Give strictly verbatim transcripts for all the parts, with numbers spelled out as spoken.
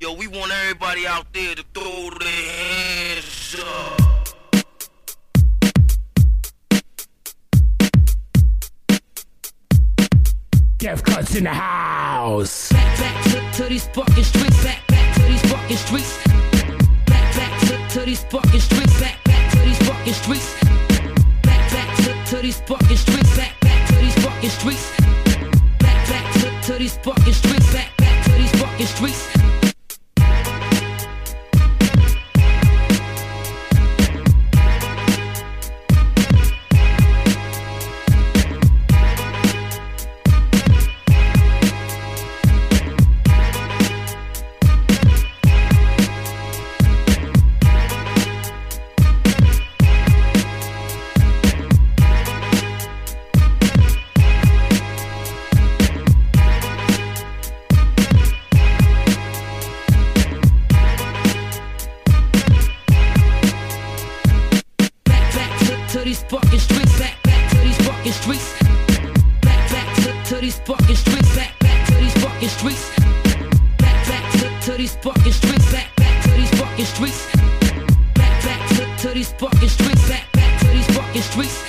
Yo, we want everybody out there to throw their hands up. Death Cuts in the house. Back, back to, to these fucking streets. Back, back to these fucking streets. Back, back to, to these fucking streets. Back, back to these fucking streets. Back, back to, to these fucking streets. Back, back to these fucking streets. Back, back to, to these fucking streets. Back, back to these fucking streets. To these fucking streets, back, back to these fucking streets. Back, back to, to these fucking streets, back, back to these fucking streets. Back, back to, to these fucking streets, back, back to these fucking streets. Back, back to, to these fucking streets, back, back to these fucking streets.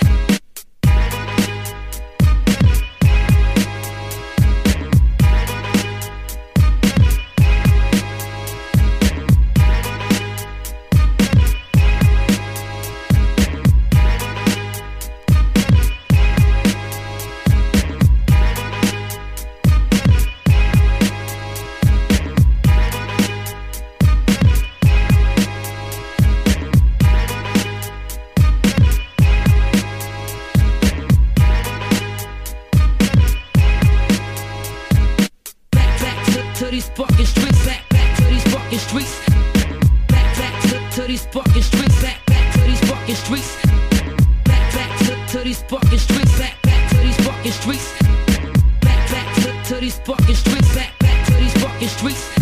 To these fucking streets, back, back to these fucking streets. Back, back to, to these fucking streets, back, back to these fucking streets. Back, back to, to these fucking streets, back, back to these fucking streets. Back, back to, to these fucking streets, back, back to these fucking streets.